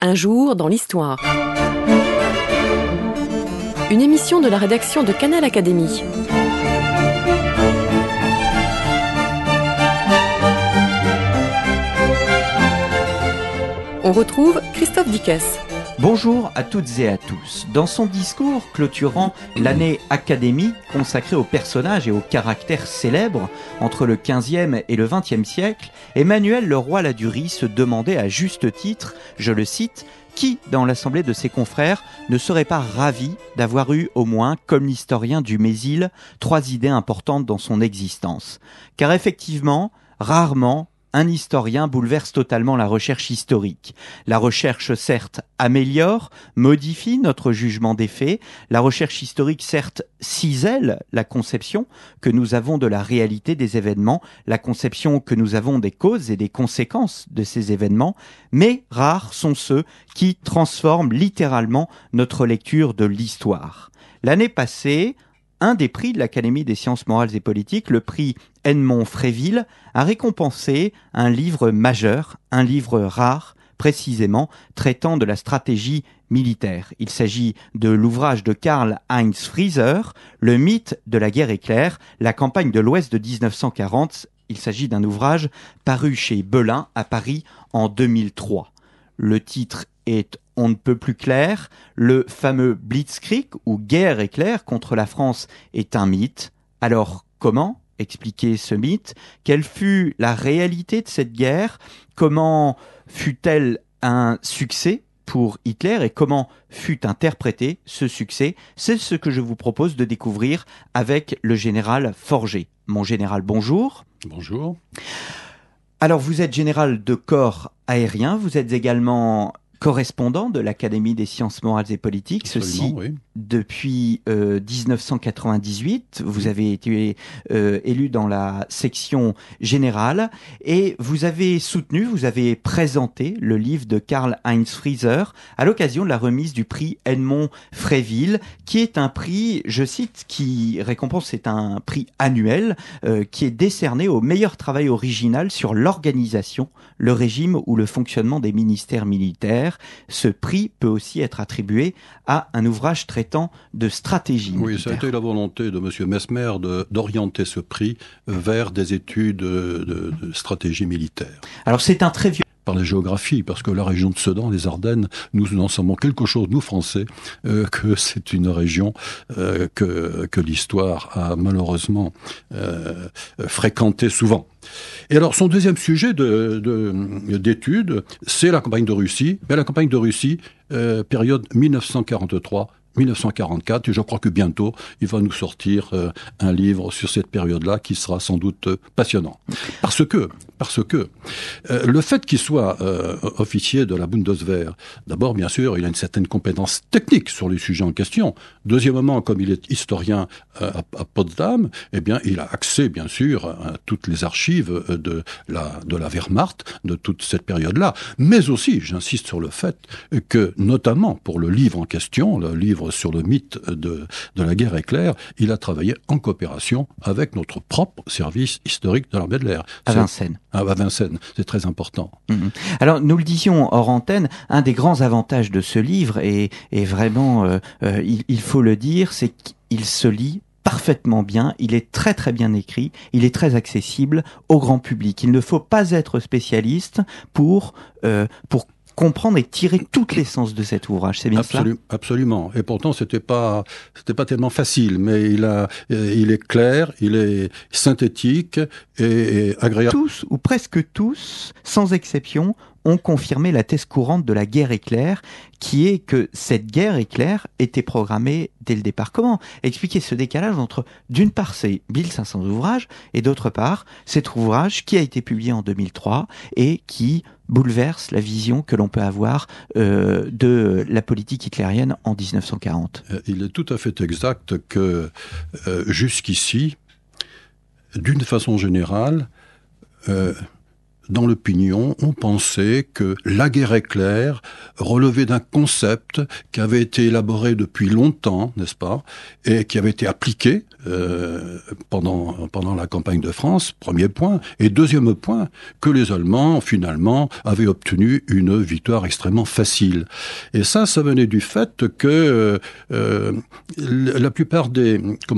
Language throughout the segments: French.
Un jour dans l'histoire. Une émission de la rédaction de Canal Académie. On retrouve Christophe Dickès. Bonjour à toutes et à tous. Dans son discours clôturant l'année académique consacrée aux personnages et aux caractères célèbres entre le XVe et le XXe siècle, Emmanuel Leroy-Ladurie se demandait à juste titre, je le cite, « Qui, dans l'assemblée de ses confrères, ne serait pas ravi d'avoir eu au moins, comme l'historien du Mésil, 3 idées importantes dans son existence ?» Car effectivement, rarement, un historien bouleverse totalement la recherche historique. La recherche, certes, améliore, modifie notre jugement des faits. La recherche historique, certes, cisèle la conception que nous avons de la réalité des événements, la conception que nous avons des causes et des conséquences de ces événements. Mais rares sont ceux qui transforment littéralement notre lecture de l'histoire. L'année passée, un des prix de l'Académie des sciences morales et politiques, le prix Edmond-Fréville, a récompensé un livre majeur, un livre rare, précisément traitant de la stratégie militaire. Il s'agit de l'ouvrage de Karl-Heinz Frieser, Le mythe de la guerre éclair, la campagne de l'Ouest de 1940. Il s'agit d'un ouvrage paru chez Belin à Paris en 2003. Le titre est on ne peut plus clair, le fameux Blitzkrieg ou guerre éclair contre la France est un mythe. Alors comment expliquer ce mythe? Quelle fut la réalité de cette guerre? Comment fut-elle un succès pour Hitler et comment fut interprété ce succès? C'est ce que je vous propose de découvrir avec le général Forget. Mon général, bonjour. Bonjour. Alors vous êtes général de corps aérien, vous êtes également correspondant de l'Académie des sciences morales et politiques, ceci oui. Depuis 1998. Vous avez été élu dans la section générale et vous avez soutenu, vous avez présenté le livre de Karl-Heinz Frieser à l'occasion de la remise du prix Edmond-Fréville, qui est un prix, je cite, qui récompense, c'est un prix annuel qui est décerné au meilleur travail original sur l'organisation, le régime ou le fonctionnement des ministères militaires. Ce prix peut aussi être attribué à un ouvrage traitant de stratégie militaire. Oui, ça a été la volonté de M. Messmer d'orienter ce prix vers des études de stratégie militaire. Alors c'est un très vieux... Par la géographie, parce que la région de Sedan, les Ardennes, nous en savons quelque chose, nous Français, que c'est une région que l'histoire a malheureusement fréquentée souvent. Et alors, son deuxième sujet d'étude, c'est la campagne de Russie. Mais la campagne de Russie, période 1943-1944, et je crois que bientôt, il va nous sortir un livre sur cette période-là qui sera sans doute passionnant. Parce que le fait qu'il soit officier de la Bundeswehr, d'abord, bien sûr, il a une certaine compétence technique sur les sujets en question. Deuxièmement, comme il est historien à Potsdam, eh bien, il a accès, bien sûr, à toutes les archives de la Wehrmacht de toute cette période-là. Mais aussi, j'insiste sur le fait que, notamment pour le livre en question, le livre sur le mythe de la guerre éclair, il a travaillé en coopération avec notre propre service historique de l'armée de l'air. À Vincennes. À Vincennes, c'est très important. Alors, nous le disions hors antenne, un des grands avantages de ce livre, et vraiment, il faut le dire, c'est qu'il se lit parfaitement bien, il est très très bien écrit, il est très accessible au grand public. Il ne faut pas être spécialiste pour comprendre et tirer toute l'essence de cet ouvrage, c'est bien cela? Absolument. Et pourtant, c'était pas tellement facile, mais il est clair, il est synthétique et agréable. Tous, ou presque tous, sans exception, ont confirmé la thèse courante de la guerre éclair, qui est que cette guerre éclair était programmée dès le départ. Comment expliquer ce décalage entre, d'une part, ces 1500 ouvrages, et d'autre part, cet ouvrage qui a été publié en 2003 et qui bouleverse la vision que l'on peut avoir de la politique hitlérienne en 1940. Il est tout à fait exact que jusqu'ici, d'une façon générale, dans l'opinion, on pensait que la guerre éclair relevait d'un concept qui avait été élaboré depuis longtemps, n'est-ce pas, et qui avait été appliqué pendant la campagne de France, premier point. Et deuxième point, que les Allemands, finalement, avaient obtenu une victoire extrêmement facile. Et ça venait du fait que la plupart des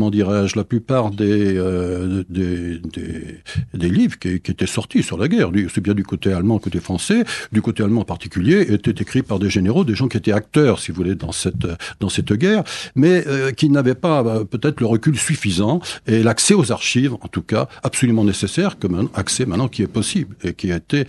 livres qui étaient sortis sur la guerre, c'est bien du côté allemand, côté français, du côté allemand en particulier, étaient écrits par des généraux, des gens qui étaient acteurs, si vous voulez, dans cette guerre, mais qui n'avaient pas peut-être le recul suffisant et l'accès aux archives, en tout cas, absolument nécessaire, comme un accès maintenant qui est possible et qui a été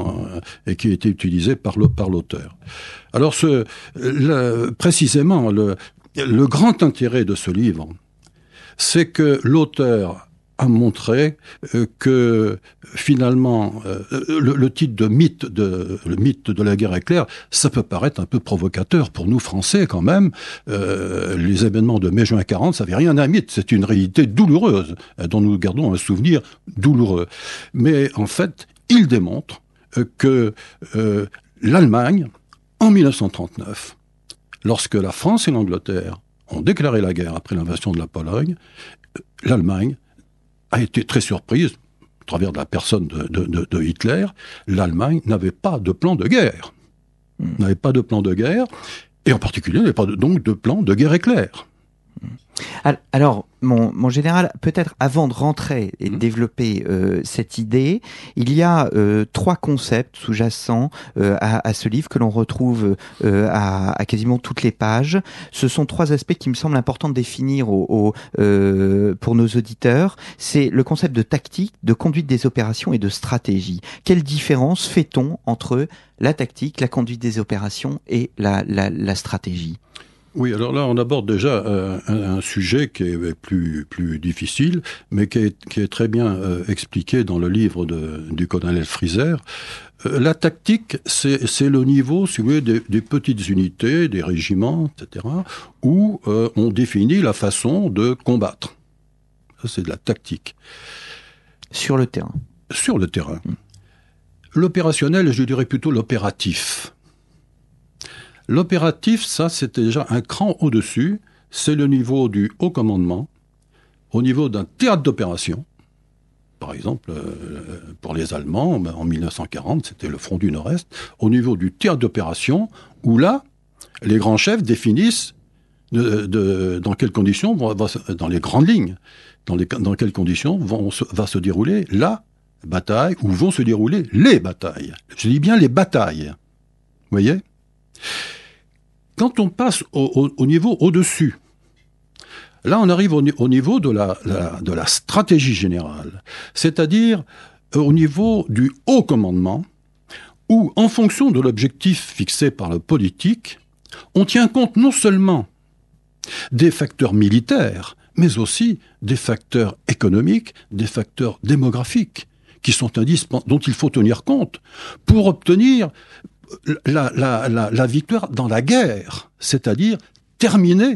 utilisé par l'auteur. Alors, précisément, le grand intérêt de ce livre, c'est que l'auteur a montré que finalement le titre de mythe de la guerre éclair, ça peut paraître un peu provocateur pour nous Français quand même. Les événements de mai-juin 40, ça n'avait rien d'un mythe, c'est une réalité douloureuse dont nous gardons un souvenir douloureux. Mais en fait, il démontre que l'Allemagne, en 1939, lorsque la France et l'Angleterre ont déclaré la guerre après l'invasion de la Pologne, l'Allemagne a été très surprise, à travers de la personne de Hitler. L'Allemagne n'avait pas de plan de guerre. N'avait pas de plan de guerre, et en particulier n'avait pas donc de plan de guerre éclair. Alors, mon général, peut-être avant de rentrer et de développer cette idée, il y a 3 concepts sous-jacents à ce livre que l'on retrouve à quasiment toutes les pages. Ce sont 3 aspects qui me semblent importants de définir pour nos auditeurs. C'est le concept de tactique, de conduite des opérations et de stratégie. Quelle différence fait-on entre la tactique, la conduite des opérations et la stratégie ? Oui, alors là, on aborde déjà un sujet qui est plus difficile, mais qui est très bien expliqué dans le livre du colonel Frieser. La tactique, c'est le niveau, si vous voulez, des petites unités, des régiments, etc., où on définit la façon de combattre. Ça, c'est de la tactique. Sur le terrain. Sur le terrain. L'opérationnel, je dirais plutôt l'opératif. L'opératif, ça, c'est déjà un cran au-dessus. C'est le niveau du haut commandement, au niveau d'un théâtre d'opération. Par exemple, pour les Allemands, en 1940, c'était le front du Nord-Est. Au niveau du théâtre d'opération, où là, les grands chefs définissent dans quelles conditions, dans les grandes lignes, dans quelles conditions va se dérouler la bataille, ou vont se dérouler les batailles. Je dis bien les batailles. Vous voyez ? Quand on passe au niveau au-dessus, là on arrive au niveau de la stratégie générale, c'est-à-dire au niveau du haut commandement, où en fonction de l'objectif fixé par le politique, on tient compte non seulement des facteurs militaires, mais aussi des facteurs économiques, des facteurs démographiques, qui sont dont il faut tenir compte pour obtenir la victoire dans la guerre, c'est-à-dire terminer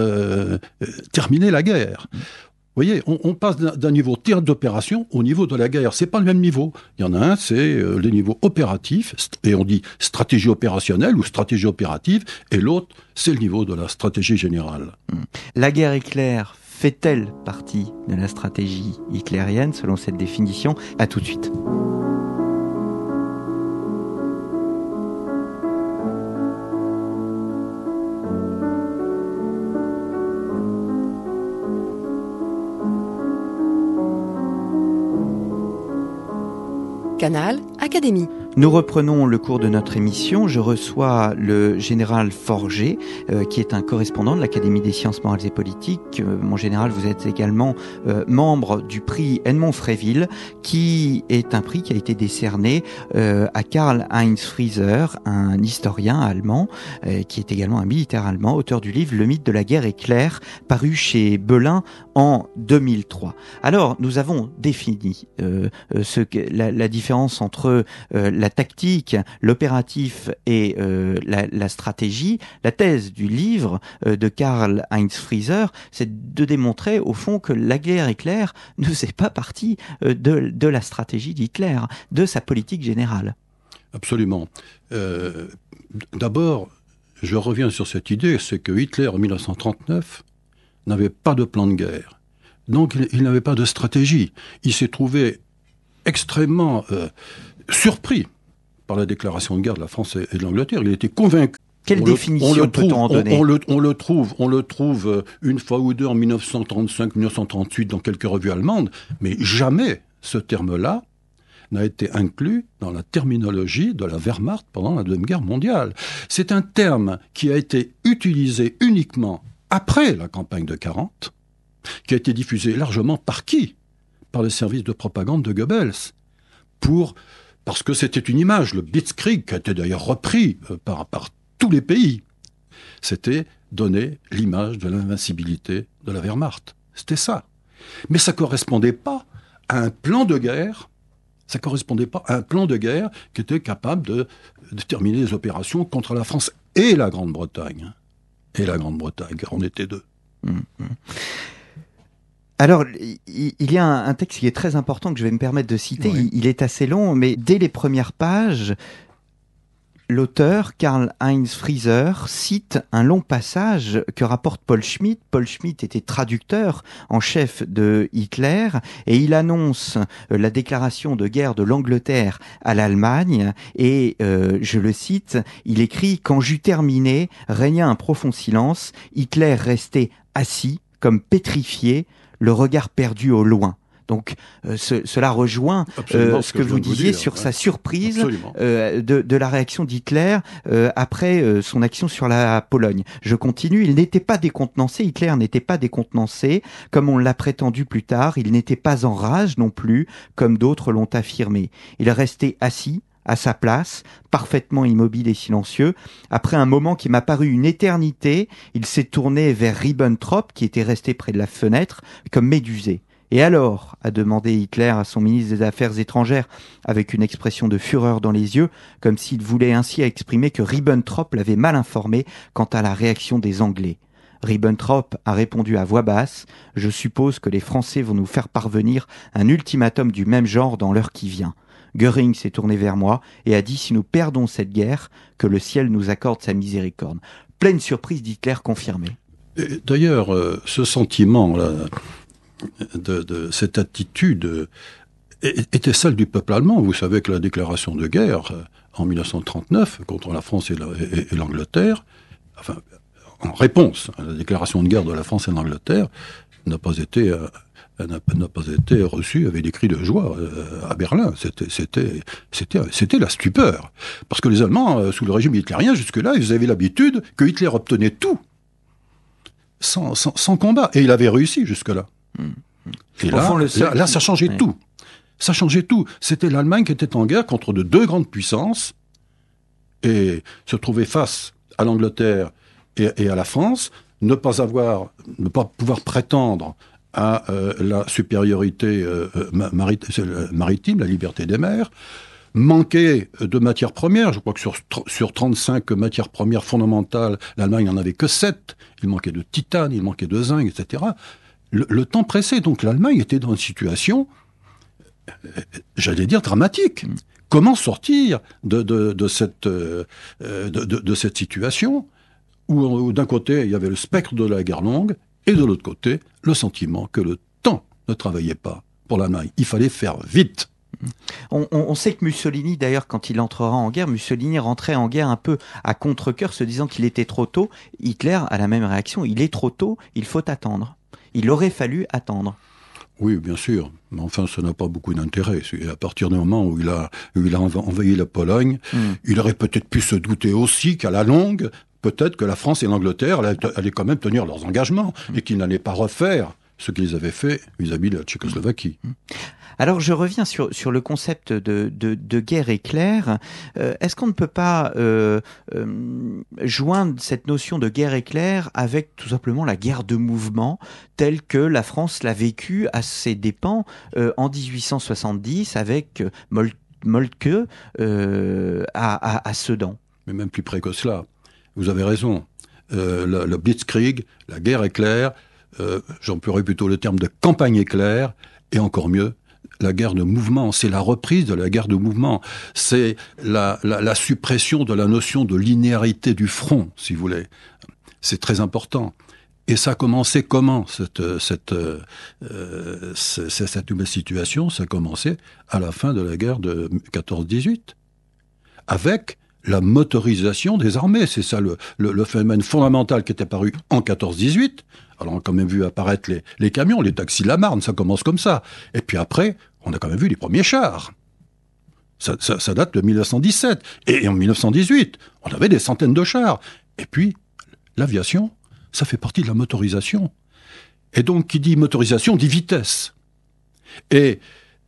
la guerre. Vous voyez, on passe d'un niveau théâtre d'opération au niveau de la guerre. C'est pas le même niveau. Il y en a un, c'est le niveau opératif, et on dit stratégie opérationnelle ou stratégie opérative, et l'autre, c'est le niveau de la stratégie générale. La guerre éclair fait-elle partie de la stratégie hitlérienne, selon cette définition ? À tout de suite. Canal Académie. Nous reprenons le cours de notre émission. Je reçois le général Forget, qui est un correspondant de l'Académie des sciences morales et politiques. Mon général, vous êtes également membre du prix Edmond Fréville, qui est un prix qui a été décerné à Karl-Heinz Frieser, un historien allemand, qui est également un militaire allemand, auteur du livre Le mythe de la guerre éclair, paru chez Belin en 2003. Alors, nous avons défini la différence entre la tactique, l'opératif et la stratégie. La thèse du livre de Karl-Heinz Frieser, c'est de démontrer au fond que la guerre éclair ne fait pas partie de la stratégie d'Hitler, de sa politique générale. Absolument. D'abord, je reviens sur cette idée, c'est que Hitler, en 1939, n'avait pas de plan de guerre. Donc il n'avait pas de stratégie. Il s'est trouvé extrêmement surpris par la déclaration de guerre de la France et de l'Angleterre. Il était convaincu. Quelle définition peut-on en donner ? On le trouve une fois ou deux en 1935, 1938 dans quelques revues allemandes, mais jamais ce terme-là n'a été inclus dans la terminologie de la Wehrmacht pendant la Deuxième Guerre mondiale. C'est un terme qui a été utilisé uniquement après la campagne de 40, qui a été diffusé largement par qui ? Par les services de propagande de Goebbels. Parce que c'était une image, le Blitzkrieg, qui a été d'ailleurs repris par tous les pays. C'était donner l'image de l'invincibilité de la Wehrmacht. C'était ça. Mais ça ne correspondait pas à un plan de guerre. Ça ne correspondait pas à un plan de guerre qui était capable de terminer les opérations contre la France et la Grande-Bretagne. Et la Grande-Bretagne, car on était deux. Alors, il y a un texte qui est très important que je vais me permettre de citer. Oui. Il est assez long, mais dès les premières pages, l'auteur, Karl-Heinz Frieser, cite un long passage que rapporte Paul Schmitt. Paul Schmitt était traducteur en chef de Hitler et il annonce la déclaration de guerre de l'Angleterre à l'Allemagne et, je le cite, il écrit « Quand j'eus terminé, régna un profond silence. Hitler restait assis, comme pétrifié, le regard perdu au loin. » Donc cela rejoint ce que vous disiez sur sa surprise de la réaction d'Hitler après son action sur la Pologne. Je continue, il n'était pas décontenancé, Hitler n'était pas décontenancé, comme on l'a prétendu plus tard, il n'était pas en rage non plus, comme d'autres l'ont affirmé. Il restait assis, à sa place, parfaitement immobile et silencieux. Après un moment qui m'a paru une éternité, il s'est tourné vers Ribbentrop, qui était resté près de la fenêtre, comme médusé. « Et alors ?» a demandé Hitler à son ministre des Affaires étrangères, avec une expression de fureur dans les yeux, comme s'il voulait ainsi exprimer que Ribbentrop l'avait mal informé quant à la réaction des Anglais. Ribbentrop a répondu à voix basse « Je suppose que les Français vont nous faire parvenir un ultimatum du même genre dans l'heure qui vient. » Göring s'est tourné vers moi et a dit « Si nous perdons cette guerre, que le ciel nous accorde sa miséricorde. » Pleine surprise d'Hitler confirmée. D'ailleurs, ce sentiment-là, de cette attitude était celle du peuple allemand. Vous savez que la déclaration de guerre en 1939 contre la France et l'Angleterre, enfin, en réponse à la déclaration de guerre de la France et de l'Angleterre, n'a pas été reçue avec des cris de joie à Berlin. C'était la stupeur. Parce que les Allemands, sous le régime hitlérien, jusque-là, ils avaient l'habitude que Hitler obtenait tout sans combat. Et il avait réussi jusque-là. Et là, ça changeait tout. Ça changeait tout. C'était l'Allemagne qui était en guerre contre de deux grandes puissances et se trouver face à l'Angleterre et à la France, ne pas pouvoir prétendre à la supériorité maritime, la liberté des mers, manquer de matières premières. Je crois que sur 35 matières premières fondamentales, l'Allemagne n'en avait que 7. Il manquait de titane, il manquait de zinc, etc. Le temps pressait, donc l'Allemagne était dans une situation, j'allais dire, dramatique. Comment sortir de cette situation où d'un côté, il y avait le spectre de la guerre longue, et de l'autre côté, le sentiment que le temps ne travaillait pas pour l'Allemagne. Il fallait faire vite. On sait que Mussolini, d'ailleurs, quand il entrera en guerre, Mussolini rentrait en guerre un peu à contre-cœur, se disant qu'il était trop tôt. Hitler a la même réaction, il est trop tôt, il faut attendre. Il aurait fallu attendre. Oui, bien sûr. Mais enfin, ça n'a pas beaucoup d'intérêt. À partir du moment où il a envahi la Pologne, il aurait peut-être pu se douter aussi qu'à la longue, peut-être que la France et l'Angleterre allaient quand même tenir leurs engagements et qu'ils n'allaient pas refaire ce qu'ils avaient fait vis-à-vis de la Tchécoslovaquie. Alors je reviens sur le concept de guerre éclair. Est-ce qu'on ne peut pas joindre cette notion de guerre éclair avec tout simplement la guerre de mouvement telle que la France l'a vécue à ses dépens en 1870 avec Moltke à Sedan? Mais même plus près que cela. Vous avez raison. Le Blitzkrieg, la guerre éclair, j'emploierais plutôt le terme de campagne éclair, et encore mieux, la guerre de mouvement. C'est la reprise de la guerre de mouvement. C'est la suppression de la notion de linéarité du front, si vous voulez. C'est très important. Et ça a commencé comment, cette nouvelle situation? Ça a commencé à la fin de la guerre de 14-18, avec la motorisation des armées. C'est ça le phénomène fondamental qui est apparu en 14-18. Alors on a quand même vu apparaître les camions, les taxis de la Marne, ça commence comme ça. Et puis après, on a quand même vu les premiers chars. Ça date de 1917. Et en 1918, on avait des centaines de chars. Et puis, l'aviation, ça fait partie de la motorisation. Et donc, qui dit motorisation, dit vitesse. Et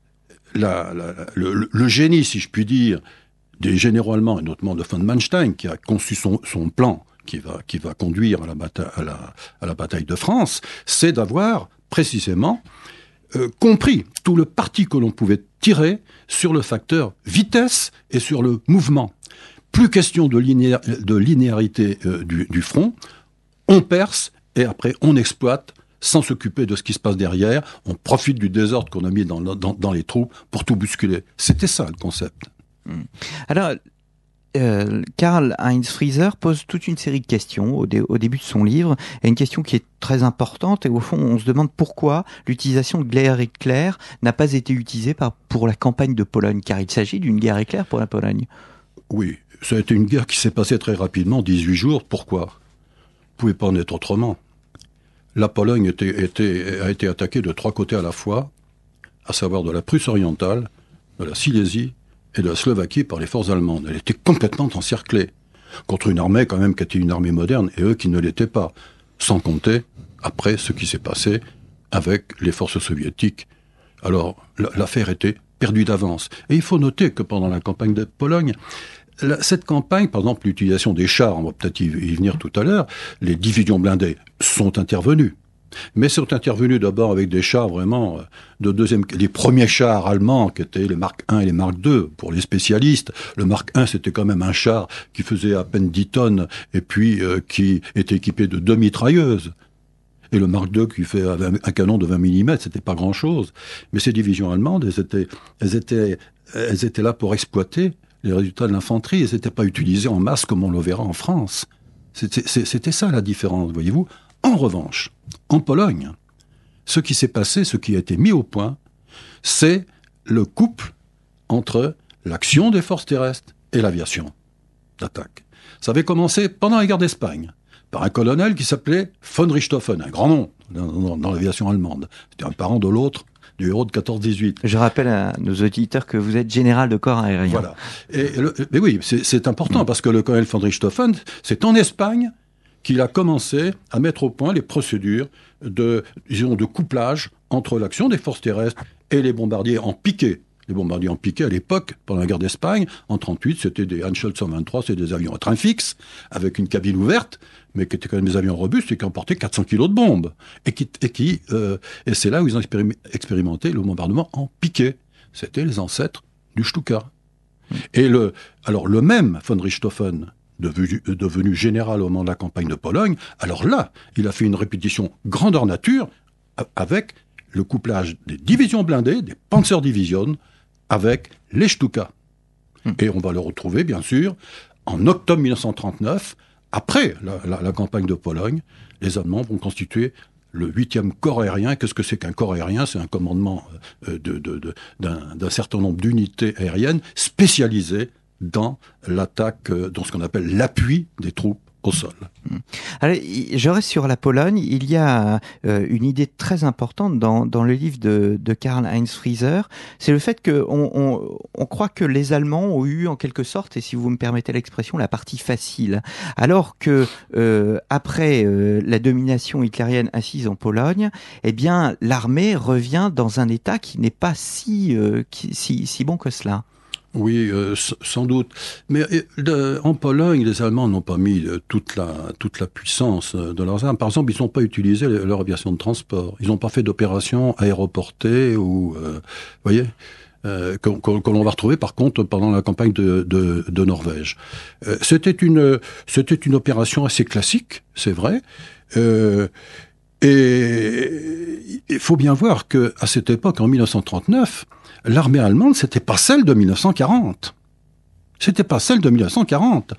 le génie, si je puis dire, des généraux allemands, et notamment de von Manstein, qui a conçu son plan, qui va conduire à la bataille de France, c'est d'avoir précisément compris tout le parti que l'on pouvait tirer sur le facteur vitesse et sur le mouvement. Plus question de linéarité du front, on perce et après on exploite sans s'occuper de ce qui se passe derrière, on profite du désordre qu'on a mis dans les troupes pour tout bousculer. C'était ça le concept. Alors, Karl-Heinz Frieser pose toute une série de questions au début de son livre, et une question qui est très importante, et au fond on se demande pourquoi l'utilisation de guerre éclair n'a pas été utilisée pour la campagne de Pologne, car il s'agit d'une guerre éclair pour la Pologne. Oui, ça a été une guerre qui s'est passée très rapidement, 18 jours, pourquoi ? Vous pouvez pas en être autrement. La Pologne a été attaquée de 3 côtés à la fois, à savoir de la Prusse orientale, de la Silésie et de la Slovaquie par les forces allemandes. Elle était complètement encerclée, contre une armée quand même qui était une armée moderne, et eux qui ne l'étaient pas. Sans compter, après, ce qui s'est passé avec les forces soviétiques. Alors, l'affaire était perdue d'avance. Et il faut noter que pendant la campagne de Pologne, cette campagne, par exemple, l'utilisation des chars, on va peut-être y venir tout à l'heure, les divisions blindées sont intervenues. Mais sont intervenus d'abord avec des chars vraiment les premiers chars allemands qui étaient les Mark I et les Mark II pour les spécialistes. Le Mark I c'était quand même un char qui faisait à peine 10 tonnes et puis qui était équipé de 2 mitrailleuses. Et le Mark II qui fait un canon de 20 mm, c'était pas grand chose. Mais ces divisions allemandes, elles étaient là pour exploiter les résultats de l'infanterie. Elles n'étaient pas utilisées en masse comme on le verra en France. C'était ça la différence, voyez-vous. En revanche, en Pologne, ce qui s'est passé, ce qui a été mis au point, c'est le couple entre l'action des forces terrestres et l'aviation d'attaque. Ça avait commencé pendant la guerre d'Espagne, par un colonel qui s'appelait von Richthofen, un grand nom dans l'aviation allemande. C'était un parent de l'autre, du héros de 14-18. Je rappelle à nos auditeurs que vous êtes général de corps aérien. Voilà. Mais oui, c'est important, parce que le colonel von Richthofen, c'est en Espagne qu'il a commencé à mettre au point les procédures de couplage entre l'action des forces terrestres et les bombardiers en piqué. Les bombardiers en piqué, à l'époque, pendant la guerre d'Espagne, en 1938, c'était des Henschel 123, c'est des avions à train fixe, avec une cabine ouverte, mais qui étaient quand même des avions robustes et qui emportaient 400 kilos de bombes. Et c'est là où ils ont expérimenté le bombardement en piqué. C'était les ancêtres du Stuka. Et le même von Richthofen, devenu général au moment de la campagne de Pologne, alors là, il a fait une répétition grandeur nature avec le couplage des divisions blindées, des Panzerdivisionen, avec les Stuka. Et on va le retrouver, bien sûr, en octobre 1939, après la campagne de Pologne, les Allemands vont constituer le 8e corps aérien. Qu'est-ce que c'est qu'un corps aérien ? C'est un commandement d'un certain nombre d'unités aériennes spécialisées dans l'attaque, dans ce qu'on appelle l'appui des troupes au sol. Alors, je reste sur la Pologne. Il y a une idée très importante dans le livre de Karl-Heinz Frieser. C'est le fait qu'on croit que les Allemands ont eu en quelque sorte, et si vous me permettez l'expression, la partie facile. Alors que après la domination hitlérienne assise en Pologne, eh bien l'armée revient dans un état qui n'est pas si bon que cela. Oui, sans doute. Mais en Pologne, les Allemands n'ont pas mis toute la puissance de leurs armes. Par exemple, ils n'ont pas utilisé leur aviation de transport. Ils n'ont pas fait d'opérations aéroportées ou, voyez, que l'on va retrouver par contre pendant la campagne de Norvège. C'était une opération assez classique, c'est vrai. Et il faut bien voir que à cette époque, en 1939, l'armée allemande, c'était pas celle de 1940. C'était pas celle de 1940.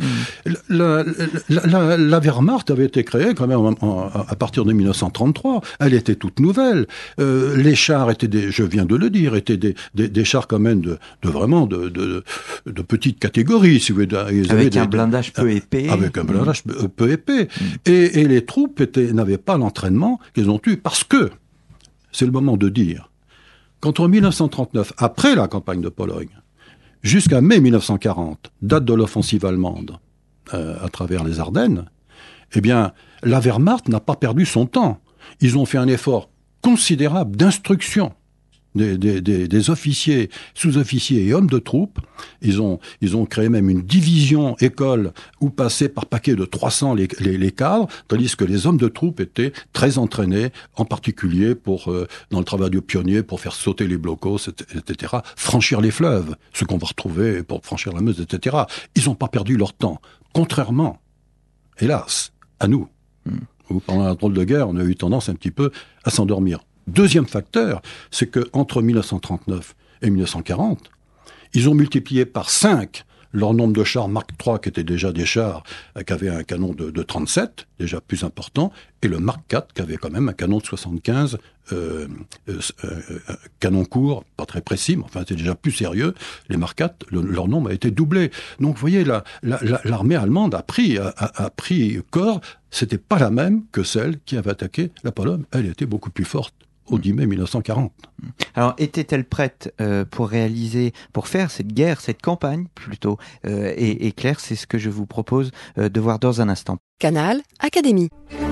La Wehrmacht avait été créée quand même à partir de 1933. Elle était toute nouvelle. Les chars étaient je viens de le dire, étaient des chars quand même de petite catégorie, si vous voulez. Avec un blindage peu épais. Avec un blindage peu épais. Et les troupes n'avaient pas l'entraînement qu'ils ont eu parce que, c'est le moment de dire, qu'entre 1939, après la campagne de Pologne, jusqu'à mai 1940, date de l'offensive allemande à travers les Ardennes, eh bien, la Wehrmacht n'a pas perdu son temps. Ils ont fait un effort considérable d'instruction des officiers, sous-officiers et hommes de troupes. Ils ont créé même une division école où passaient par paquet de 300 les cadres, tandis que les hommes de troupes étaient très entraînés, en particulier dans le travail de pionnier, pour faire sauter les blocos, etc., franchir les fleuves, ce qu'on va retrouver pour franchir la Meuse, etc. Ils n'ont pas perdu leur temps, contrairement, hélas, à nous, où pendant la drôle de guerre, on a eu tendance un petit peu à s'endormir. Deuxième facteur, c'est qu'entre 1939 et 1940, ils ont multiplié par 5 leur nombre de chars Mark III, qui étaient déjà des chars qui avaient un canon de 37, déjà plus important, et le Mark IV, qui avait quand même un canon de 75, canon court, pas très précis, mais enfin c'était déjà plus sérieux. Les Mark IV, leur nombre a été doublé. Donc vous voyez, l'armée allemande a pris corps. C'était pas la même que celle qui avait attaqué la Pologne. Elle était beaucoup plus forte au 10 mai 1940. Alors, était-elle prête pour faire cette guerre, cette campagne plutôt et Claire, c'est ce que je vous propose de voir dans un instant. Canal Académie.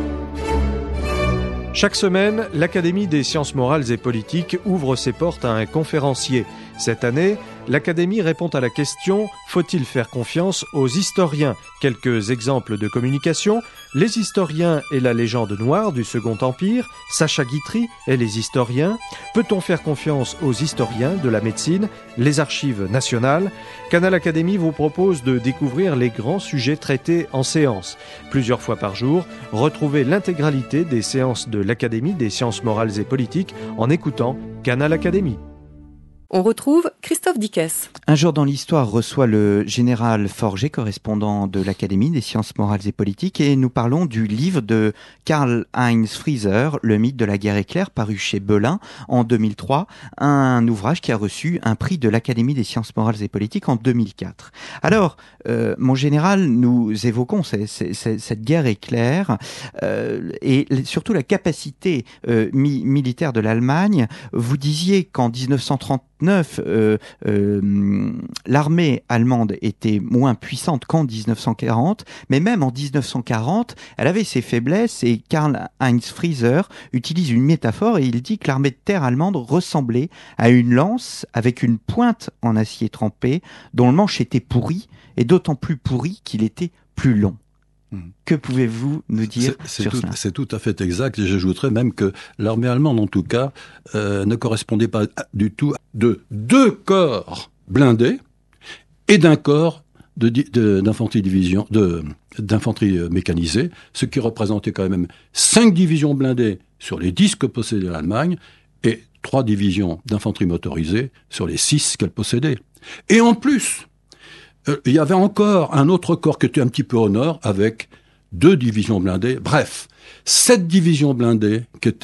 Chaque semaine, l'Académie des sciences morales et politiques ouvre ses portes à un conférencier. Cette année, l'Académie répond à la question « Faut-il faire confiance aux historiens ?» Quelques exemples de communication. Les historiens et la légende noire du Second Empire. Sacha Guitry et les historiens. Peut-on faire confiance aux historiens de la médecine? Les archives nationales. Canal Académie vous propose de découvrir les grands sujets traités en séance. Plusieurs fois par jour, retrouvez l'intégralité des séances de l'Académie des sciences morales et politiques en écoutant Canal Académie. On retrouve Christophe Dickès. Un jour dans l'histoire reçoit le général Forget, correspondant de l'Académie des sciences morales et politiques, et nous parlons du livre de Karl-Heinz Frieser, Le mythe de la guerre éclair, paru chez Belin en 2003, un ouvrage qui a reçu un prix de l'Académie des sciences morales et politiques en 2004. Alors, mon général, nous évoquons cette guerre éclair et surtout la capacité militaire de l'Allemagne. Vous disiez qu'en 1939, l'armée allemande était moins puissante qu'en 1940, mais même en 1940, elle avait ses faiblesses et Karl-Heinz Frieser utilise une métaphore et il dit que l'armée de terre allemande ressemblait à une lance avec une pointe en acier trempé dont le manche était pourri et d'autant plus pourri qu'il était plus long. Que pouvez-vous nous dire sur cela ? C'est tout à fait exact. Et j'ajouterais même que l'armée allemande, en tout cas, ne correspondait pas du tout de 2 corps blindés et d'un corps d'infanterie mécanisée, ce qui représentait quand même 5 divisions blindées sur les 10 que possédait l'Allemagne et 3 divisions d'infanterie motorisée sur les 6 qu'elle possédait. Et en plus, il y avait encore un autre corps qui était un petit peu au nord, avec 2 divisions blindées. Bref, 7 divisions blindées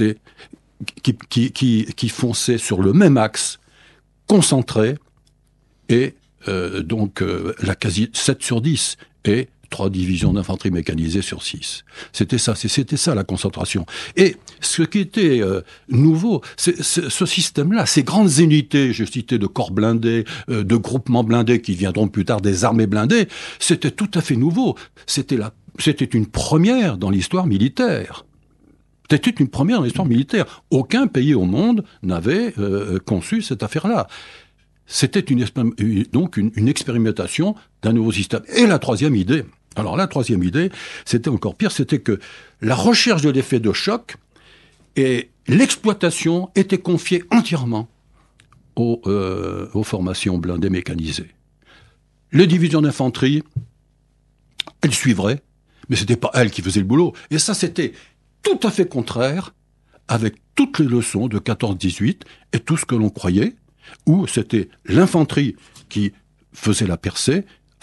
qui fonçaient sur le même axe, concentrées, et donc la quasi 7 sur 10, et 3 divisions d'infanterie mécanisée sur 6. C'était ça la concentration. Et ce qui était nouveau, c'est ce système-là, ces grandes unités, je citais de corps blindés, de groupements blindés qui viendront plus tard des armées blindées, c'était tout à fait nouveau. C'était une première dans l'histoire militaire. C'était une première dans l'histoire militaire. Aucun pays au monde n'avait conçu cette affaire-là. C'était donc une expérimentation d'un nouveau système. Et la troisième idée, c'était encore pire, c'était que la recherche de l'effet de choc et l'exploitation étaient confiées entièrement aux formations blindées mécanisées. Les divisions d'infanterie, elles suivraient, mais c'était pas elles qui faisaient le boulot. Et ça, c'était tout à fait contraire avec toutes les leçons de 14-18 et tout ce que l'on croyait, où c'était l'infanterie qui faisait la percée,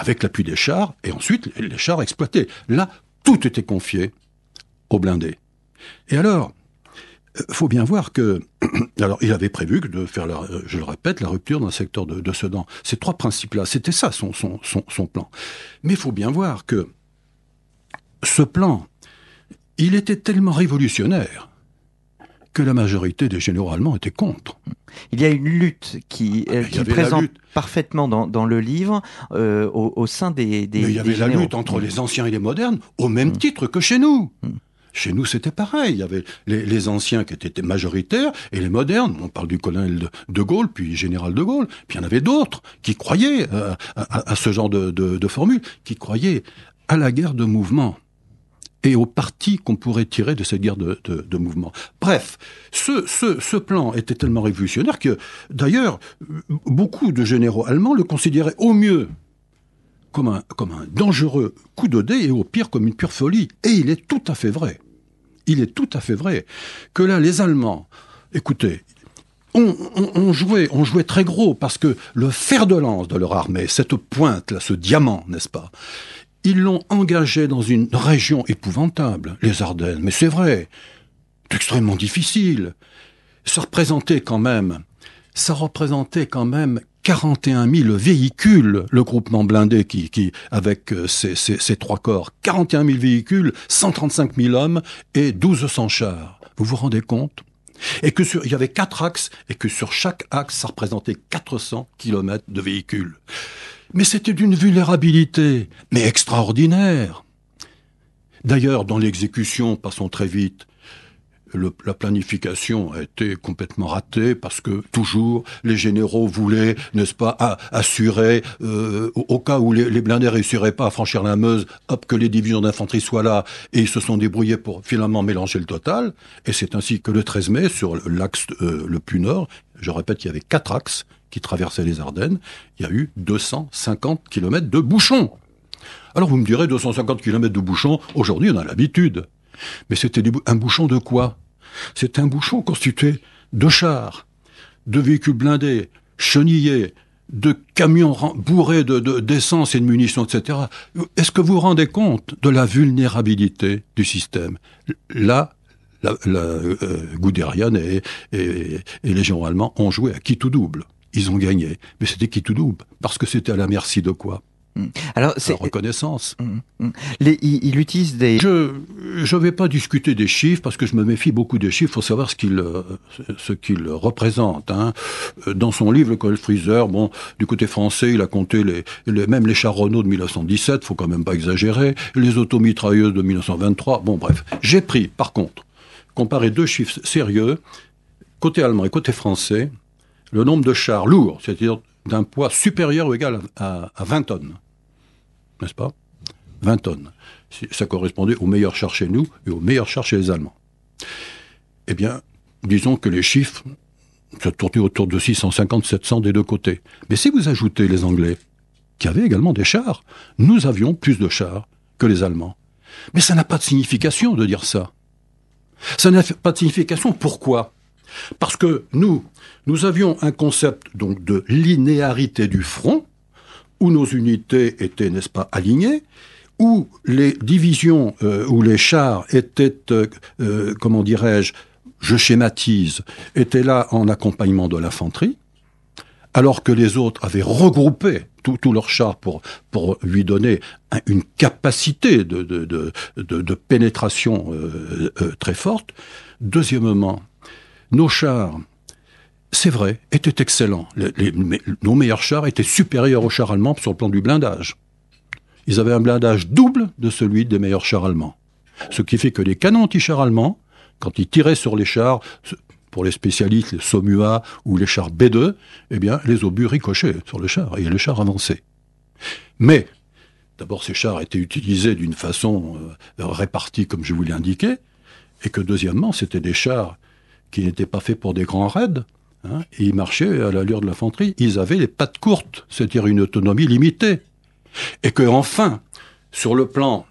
avec l'appui des chars, et ensuite les chars exploités. Là, tout était confié aux blindés. Et alors, faut bien voir que, alors il avait prévu de faire, je le répète, la rupture dans le secteur de Sedan. Ces 3 principes-là, c'était ça son plan. Mais il faut bien voir que ce plan, il était tellement révolutionnaire que la majorité des généraux allemands étaient contre. Il y a une lutte qui présente parfaitement dans le livre au sein des Mais il y avait la lutte entre les anciens et les modernes au même titre que chez nous. Chez nous, c'était pareil. Il y avait les anciens qui étaient majoritaires et les modernes. On parle du colonel de Gaulle, puis général de Gaulle. Puis il y en avait d'autres qui croyaient à ce genre de formule, qui croyaient à la guerre de mouvement et au parti qu'on pourrait tirer de cette guerre de mouvement. Bref, ce plan était tellement révolutionnaire que, d'ailleurs, beaucoup de généraux allemands le considéraient au mieux comme un dangereux coup de dé et au pire comme une pure folie. Et il est tout à fait vrai. Il est tout à fait vrai que là, les Allemands, écoutez, on jouait très gros parce que le fer de lance de leur armée, cette pointe-là, ce diamant, n'est-ce pas, ils l'ont engagé dans une région épouvantable, les Ardennes. Mais c'est vrai, c'est extrêmement difficile. Ça représentait quand même 41 000 véhicules, le groupement blindé qui avec ces 3 corps. 41 000 véhicules, 135 000 hommes et 1200 chars. Vous vous rendez compte ? Et que il y avait 4 axes, et que sur chaque axe, ça représentait 400 kilomètres de véhicules. Mais c'était d'une vulnérabilité, mais extraordinaire. D'ailleurs, dans l'exécution, passons très vite, la planification a été complètement ratée parce que toujours les généraux voulaient, n'est-ce pas, assurer au cas où les blindés réussiraient pas à franchir la Meuse, hop, que les divisions d'infanterie soient là, et ils se sont débrouillés pour finalement mélanger le total. Et c'est ainsi que le 13 mai, sur l'axe le plus nord, je répète, il y avait 4 axes qui traversaient les Ardennes, il y a eu 250 kilomètres de bouchons. Alors vous me direz, 250 kilomètres de bouchons, aujourd'hui on a l'habitude. Mais c'était un bouchon de quoi ? C'était un bouchon constitué de chars, de véhicules blindés, chenillés, de camions bourrés d'essence et de munitions, etc. Est-ce que vous vous rendez compte de la vulnérabilité du système ? Là, Guderian et les généraux allemands ont joué à qui tout double. Ils ont gagné. Mais c'était qui tout double. Parce que c'était à la merci de quoi ? Alors, la reconnaissance. Il utilise des... Je vais pas discuter des chiffres parce que je me méfie beaucoup des chiffres. Il faut savoir ce qu'il représente. Hein. Dans son livre, le colonel Frieser, bon, du côté français, il a compté même les chars Renault de 1917, faut quand même pas exagérer, les automitrailleuses de 1923. Bon, bref. J'ai pris, par contre, comparé 2 chiffres sérieux, côté allemand et côté français, le nombre de chars lourds, c'est-à-dire d'un poids supérieur ou égal à 20 tonnes. N'est-ce pas ? 20 tonnes. Ça correspondait aux meilleurs chars chez nous et aux meilleurs chars chez les Allemands. Eh bien, disons que les chiffres, ça tournait autour de 650-700 des 2 côtés. Mais si vous ajoutez les Anglais, qui avaient également des chars, nous avions plus de chars que les Allemands. Mais ça n'a pas de signification de dire ça. Ça n'a pas de signification. Pourquoi ? Parce que nous avions un concept donc de linéarité du front, où nos unités étaient, n'est-ce pas, alignées, où les divisions, où les chars étaient, comment dirais-je, je schématise, étaient là en accompagnement de l'infanterie, alors que les autres avaient regroupé tous leurs chars pour lui donner une capacité de pénétration très forte. Deuxièmement, nos chars, c'est vrai, étaient excellents. Nos meilleurs chars étaient supérieurs aux chars allemands sur le plan du blindage. Ils avaient un blindage double de celui des meilleurs chars allemands. Ce qui fait que les canons anti-chars allemands, quand ils tiraient sur les chars, pour les spécialistes, les Somua ou les chars B2, eh bien, les obus ricochaient sur le char et le char avançait. Mais, d'abord, ces chars étaient utilisés d'une façon répartie, comme je vous l'ai indiqué, et que, deuxièmement, c'était des chars qui n'étaient pas faits pour des grands raids, hein, et ils marchaient à l'allure de l'infanterie. Ils avaient les pattes courtes, c'est-à-dire une autonomie limitée. Et que, enfin, sur le plan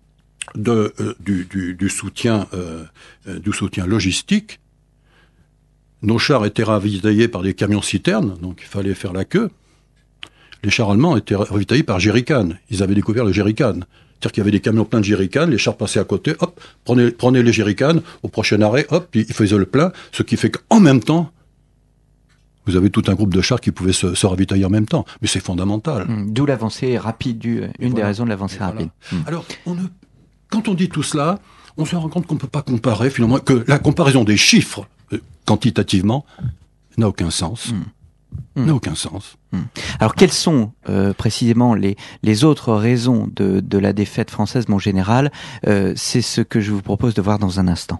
du soutien logistique, nos chars étaient ravitaillés par des camions-citernes, donc il fallait faire la queue. les chars allemands étaient ravitaillés par jerrycan. Ils avaient découvert le jerrycan. C'est-à-dire qu'il y avait des camions pleins de jerrycan, les chars passaient à côté, hop, prenez les jerrycan, au prochain arrêt, hop, ils faisaient le plein, ce qui fait qu'en même temps, vous avez tout un groupe de chars qui pouvaient se ravitailler en même temps. Mais c'est fondamental. D'où l'avancée rapide, une des raisons de l'avancée rapide. Alors, quand on dit tout cela, on se rend compte qu'on ne peut pas comparer, finalement, que la comparaison des chiffres, quantitativement, n'a aucun sens. N'a aucun sens. Alors, quelles sont précisément les autres raisons de la défaite française, mon général? C'est ce que je vous propose de voir dans un instant.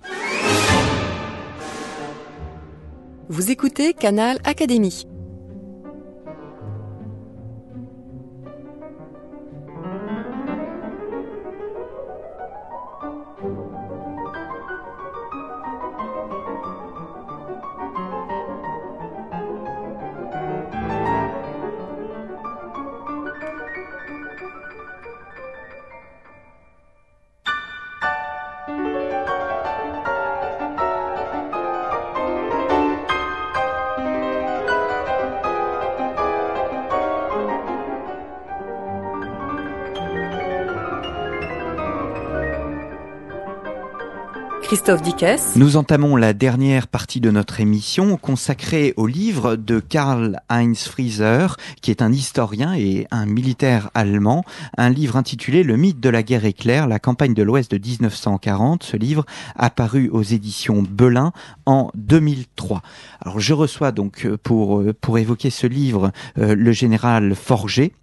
Vous écoutez Canal Académie. Christophe Dickès. Nous entamons la dernière partie de notre émission consacrée au livre de Karl-Heinz Frieser, qui est un historien et un militaire allemand, un livre intitulé « Le mythe de la guerre éclair, la campagne de l'Ouest de 1940 ». Ce livre apparu aux éditions Belin en 2003. Alors je reçois donc pour évoquer ce livre le général Forget.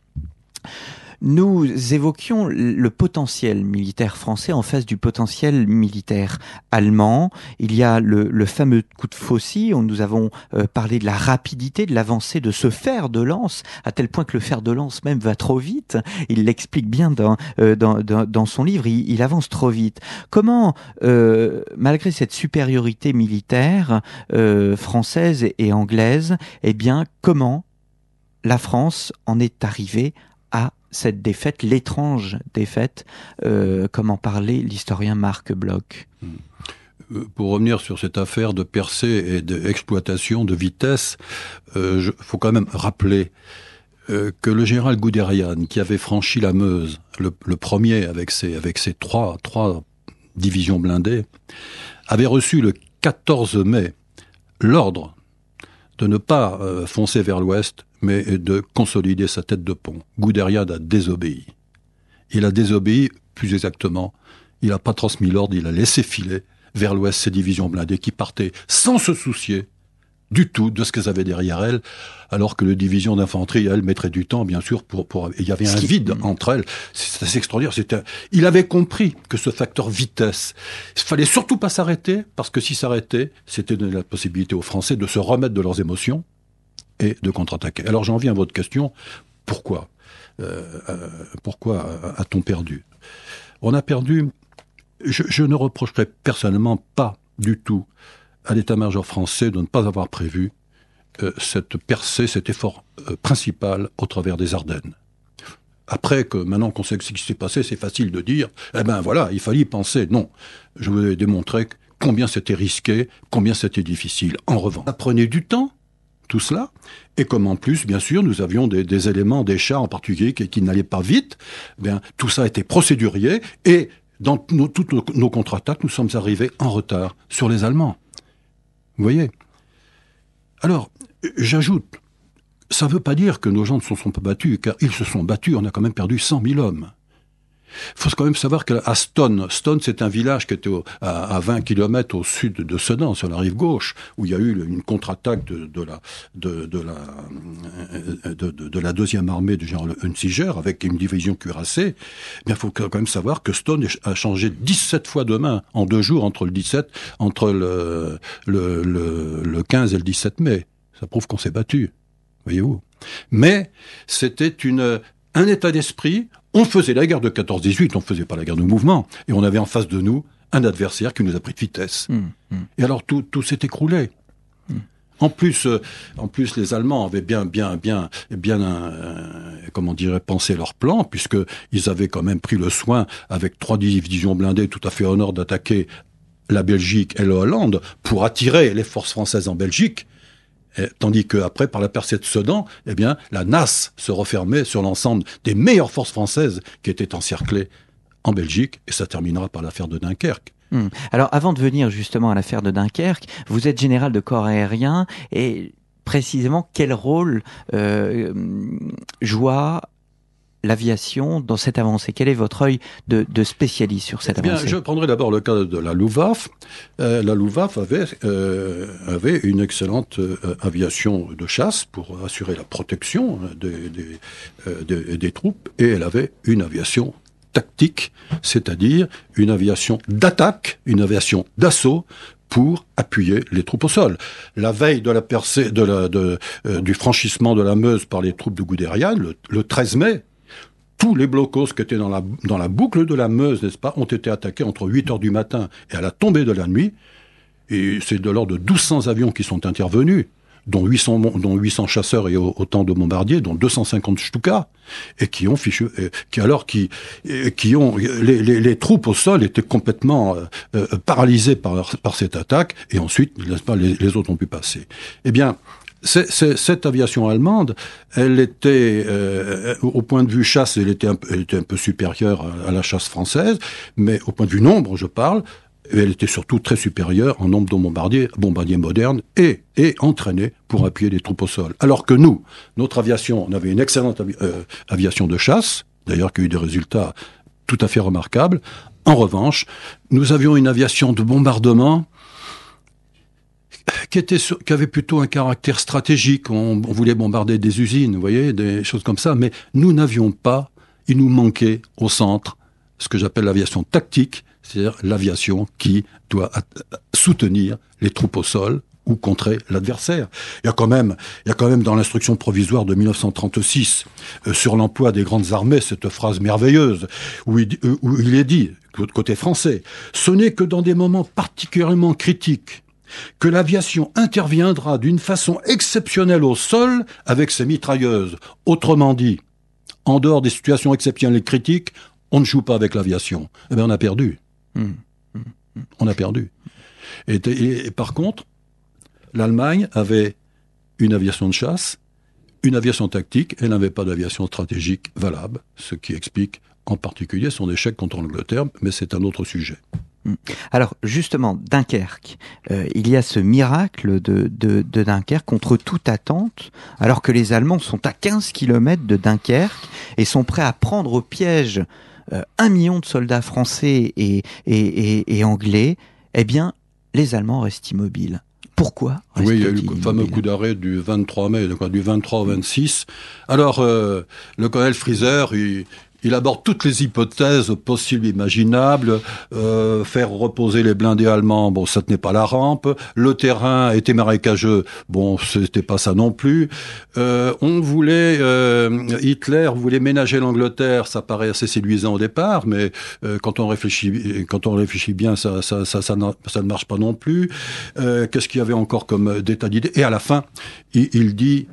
Nous évoquions le potentiel militaire français en face du potentiel militaire allemand. Il y a le fameux coup de faucille, où nous avons parlé de la rapidité, de l'avancée de ce fer de lance, à tel point que le fer de lance même va trop vite. Il l'explique bien dans son livre, il avance trop vite. Comment, malgré cette supériorité militaire française et anglaise, eh bien, comment la France en est arrivée à cette défaite, l'étrange défaite, comme en parlait l'historien Marc Bloch. Pour revenir sur cette affaire de percée et d'exploitation de vitesse, faut quand même rappeler que le général Guderian, qui avait franchi la Meuse, le premier avec ses trois divisions blindées, avait reçu le 14 mai l'ordre de ne pas foncer vers l'ouest, mais de consolider sa tête de pont. Guderian a désobéi. Il a désobéi, plus exactement, il n'a pas transmis l'ordre, il a laissé filer vers l'ouest ses divisions blindées qui partaient sans se soucier du tout de ce qu'elles avaient derrière elles, alors que les divisions d'infanterie, elles, mettraient du temps, bien sûr, il y avait un vide entre elles. C'est assez extraordinaire. Il avait compris que ce facteur vitesse, il fallait surtout pas s'arrêter, parce que si s'arrêter, c'était donner la possibilité aux Français de se remettre de leurs émotions et de contre-attaquer. Alors j'en viens à votre question. Pourquoi a-t-on perdu? On a perdu. Je ne reprocherai personnellement pas du tout à l'état-major français de ne pas avoir prévu cette percée, cet effort principal au travers des Ardennes. Après maintenant qu'on sait ce qui s'est passé, c'est facile de dire, eh ben voilà, il fallait y penser. Non, je vous ai démontré combien c'était risqué, combien c'était difficile. En revanche, ça prenait du temps, tout cela, et comme en plus, bien sûr, nous avions des éléments, des chars en particulier qui n'allaient pas vite, bien, tout ça a été procédurier, et dans toutes nos contre-attaques, nous sommes arrivés en retard sur les Allemands. Vous voyez? Alors, j'ajoute, ça ne veut pas dire que nos gens ne se sont pas battus, car ils se sont battus, on a quand même perdu 100 000 hommes. Il faut quand même savoir qu'à Stonne, c'est un village qui était à 20 km au sud de Sedan, sur la rive gauche, où il y a eu une contre-attaque de la deuxième armée du général Hunziger, avec une division cuirassée. Il faut quand même savoir que Stonne a changé 17 fois de main en 2 jours entre le 15 et le 17 mai. Ça prouve qu'on s'est battu, voyez-vous. Mais c'était un état d'esprit. On faisait la guerre de 14-18, on ne faisait pas la guerre de mouvement. Et on avait en face de nous un adversaire qui nous a pris de vitesse. Et alors tout s'est écroulé. En plus, les Allemands avaient bien, comment dirais, pensé leur plan, puisque ils avaient quand même pris le soin, avec 3 divisions blindées tout à fait au nord, d'attaquer la Belgique et la Hollande pour attirer les forces françaises en Belgique. Tandis qu'après, par la percée de Sedan, eh bien, la nasse se refermait sur l'ensemble des meilleures forces françaises qui étaient encerclées en Belgique, et ça terminera par l'affaire de Dunkerque. Alors, avant de venir justement à l'affaire de Dunkerque, vous êtes général de corps aérien, et précisément, quel rôle joua l'aviation dans cette avancée? Quel est votre œil de spécialiste sur cette avancée? Je prendrai d'abord le cas de la Luftwaffe. La Luftwaffe avait une excellente aviation de chasse pour assurer la protection des troupes, et elle avait une aviation tactique, c'est-à-dire une aviation d'attaque, une aviation d'assaut, pour appuyer les troupes au sol. La veille de la percée du franchissement de la Meuse par les troupes de Guderian, le 13 mai, tous les blocos qui étaient dans la boucle de la Meuse, n'est-ce pas, ont été attaqués entre 8h du matin et à la tombée de la nuit. Et c'est de l'ordre de 1200 avions qui sont intervenus, dont 800 chasseurs et autant de bombardiers, dont 250 Stuka, et les troupes au sol étaient complètement paralysées par cette attaque, et ensuite, n'est-ce pas, les autres ont pu passer. Eh bien, cette aviation allemande, elle était, au point de vue chasse, elle était un peu supérieure à la chasse française, mais au point de vue nombre, je parle, elle était surtout très supérieure en nombre de bombardiers modernes et entraînés pour appuyer les troupes au sol. Alors que nous, notre aviation, on avait une excellente aviation de chasse, d'ailleurs qui a eu des résultats tout à fait remarquables. En revanche, nous avions une aviation de bombardement qui avait plutôt un caractère stratégique. On voulait bombarder des usines, vous voyez, des choses comme ça, mais nous n'avions pas, il nous manquait au centre ce que j'appelle l'aviation tactique, c'est-à-dire l'aviation qui doit soutenir les troupes au sol ou contrer l'adversaire. Il y a quand même dans l'instruction provisoire de 1936 sur l'emploi des grandes armées cette phrase merveilleuse où il est dit, côté français, « Ce n'est que dans des moments particulièrement critiques que l'aviation interviendra d'une façon exceptionnelle au sol avec ses mitrailleuses. Autrement dit, en dehors des situations exceptionnelles et critiques, on ne joue pas avec l'aviation. » Eh bien, on a perdu. On a perdu. Et par contre, l'Allemagne avait une aviation de chasse, une aviation tactique, elle n'avait pas d'aviation stratégique valable, ce qui explique en particulier son échec contre l'Angleterre, mais c'est un autre sujet. Alors justement, Dunkerque, il y a ce miracle de Dunkerque contre toute attente, alors que les Allemands sont à 15 km de Dunkerque et sont prêts à prendre au piège 1 million de soldats français et anglais. Eh bien, les Allemands restent immobiles. Pourquoi? Oui, il y a eu le fameux coup d'arrêt du 23 mai, du 23 au 26. Alors, le colonel Frieser, il aborde toutes les hypothèses possibles, imaginables. Faire reposer les blindés allemands, bon, ça tenait pas la rampe. Le terrain était marécageux, bon, c'était pas ça non plus. Hitler voulait ménager l'Angleterre, ça paraît assez séduisant au départ, mais quand on réfléchit bien, ça ne marche pas non plus. Qu'est-ce qu'il y avait encore comme détail d'idées? Et à la fin, il dit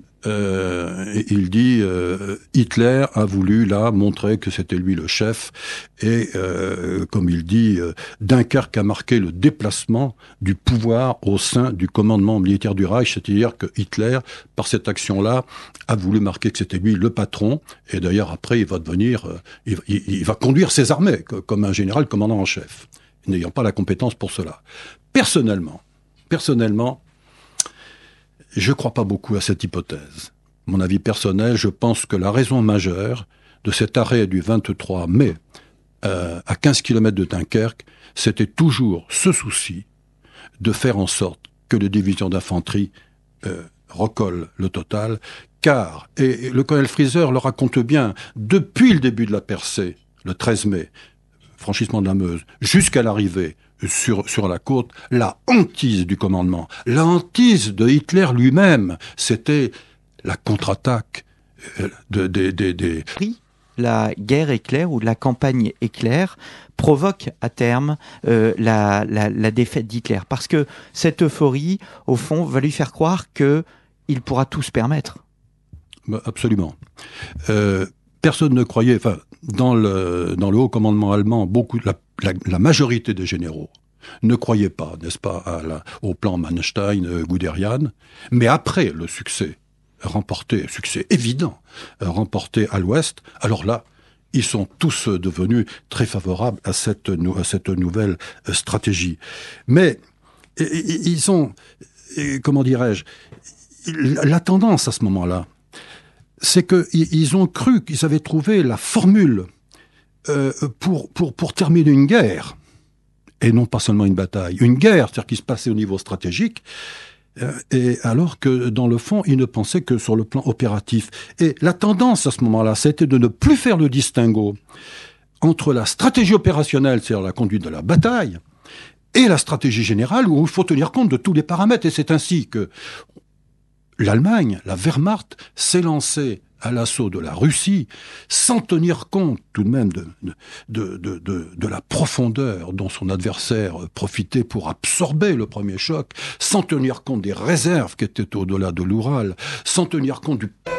Hitler a voulu là montrer que c'était lui le chef et comme il dit, Dunkerque a marqué le déplacement du pouvoir au sein du commandement militaire du Reich, c'est-à-dire que Hitler, par cette action-là, a voulu marquer que c'était lui le patron, et d'ailleurs après il va devenir, il va conduire ses armées comme un général commandant en chef, n'ayant pas la compétence pour cela. Personnellement, je ne crois pas beaucoup à cette hypothèse. Mon avis personnel, je pense que la raison majeure de cet arrêt du 23 mai à 15 km de Dunkerque, c'était toujours ce souci de faire en sorte que les divisions d'infanterie recollent le total, car, et le colonel Frieser le raconte bien, depuis le début de la percée, le 13 mai, franchissement de la Meuse, jusqu'à l'arrivée sur la côte, la hantise du commandement, la hantise de Hitler lui-même, c'était la contre-attaque des... La guerre éclair ou la campagne éclair provoque à terme la défaite d'Hitler. Parce que cette euphorie, au fond, va lui faire croire qu'il pourra tout se permettre. Absolument. Personne ne croyait... Enfin, dans le haut commandement allemand, la majorité des généraux ne croyaient pas, n'est-ce pas, au plan Manstein-Guderian, mais après le succès évident, remporté à l'Ouest, alors là, ils sont tous devenus très favorables à cette nouvelle stratégie. Mais ils ont, comment dirais-je, la tendance à ce moment-là, c'est qu'ils ont cru qu'ils avaient trouvé la formule pour terminer une guerre, et non pas seulement une bataille, une guerre, c'est-à-dire qui se passait au niveau stratégique, et alors que dans le fond, ils ne pensaient que sur le plan opératif. Et la tendance à ce moment-là, c'était de ne plus faire le distinguo entre la stratégie opérationnelle, c'est-à-dire la conduite de la bataille, et la stratégie générale, où il faut tenir compte de tous les paramètres. Et c'est ainsi que l'Allemagne, la Wehrmacht, s'est lancée à l'assaut de la Russie, sans tenir compte tout de même de la profondeur dont son adversaire profitait pour absorber le premier choc, sans tenir compte des réserves qui étaient au-delà de l'Oural, sans tenir compte du